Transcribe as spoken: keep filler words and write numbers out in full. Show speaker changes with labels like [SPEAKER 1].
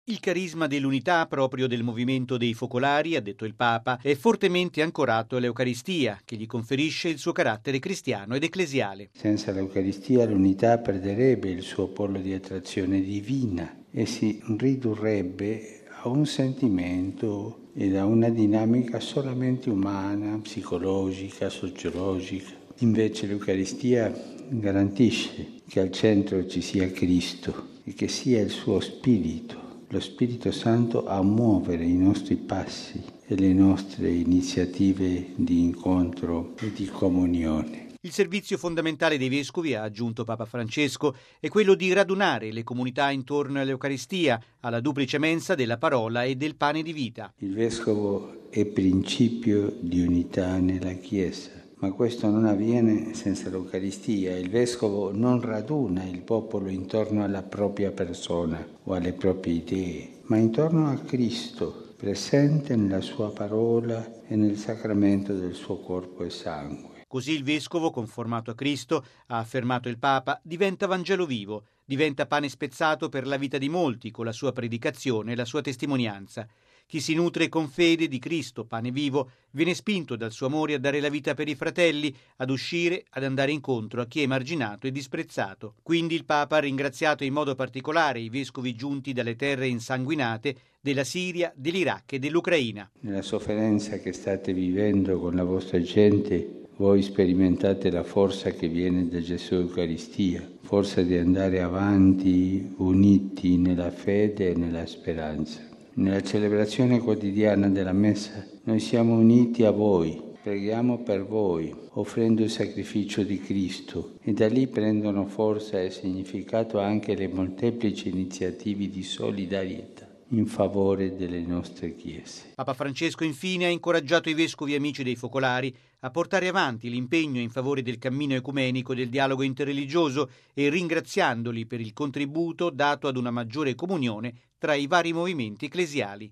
[SPEAKER 1] Il carisma dell'unità proprio del movimento dei focolari, ha detto il Papa, è fortemente ancorato all'Eucaristia, che gli conferisce il suo carattere cristiano ed ecclesiale.
[SPEAKER 2] Senza l'Eucaristia l'unità perderebbe il suo polo di attrazione divina e si ridurrebbe a un sentimento e a una dinamica solamente umana, psicologica, sociologica. Invece l'Eucaristia garantisce che al centro ci sia Cristo e che sia il suo Spirito, lo Spirito Santo, a muovere i nostri passi e le nostre iniziative di incontro e di comunione.
[SPEAKER 1] Il servizio fondamentale dei vescovi, ha aggiunto Papa Francesco, è quello di radunare le comunità intorno all'Eucaristia, alla duplice mensa della parola e del pane di vita.
[SPEAKER 2] Il vescovo è principio di unità nella Chiesa, ma questo non avviene senza l'Eucaristia. Il vescovo non raduna il popolo intorno alla propria persona o alle proprie idee, ma intorno a Cristo, presente nella sua parola e nel sacramento del suo corpo e sangue.
[SPEAKER 1] Così il vescovo, conformato a Cristo, ha affermato il Papa, diventa Vangelo vivo, diventa pane spezzato per la vita di molti con la sua predicazione e la sua testimonianza. Chi si nutre con fede di Cristo, pane vivo, viene spinto dal suo amore a dare la vita per i fratelli, ad uscire, ad andare incontro a chi è emarginato e disprezzato. Quindi il Papa ha ringraziato in modo particolare i vescovi giunti dalle terre insanguinate della Siria, dell'Iraq e dell'Ucraina.
[SPEAKER 2] Nella sofferenza che state vivendo con la vostra gente, voi sperimentate la forza che viene da Gesù Eucaristia, forza di andare avanti uniti nella fede e nella speranza. Nella celebrazione quotidiana della Messa noi siamo uniti a voi, preghiamo per voi, offrendo il sacrificio di Cristo, e da lì prendono forza e significato anche le molteplici iniziative di solidarietà in favore delle nostre chiese.
[SPEAKER 1] Papa Francesco infine ha incoraggiato i vescovi amici dei focolari a portare avanti l'impegno in favore del cammino ecumenico del dialogo interreligioso e ringraziandoli per il contributo dato ad una maggiore comunione tra i vari movimenti ecclesiali.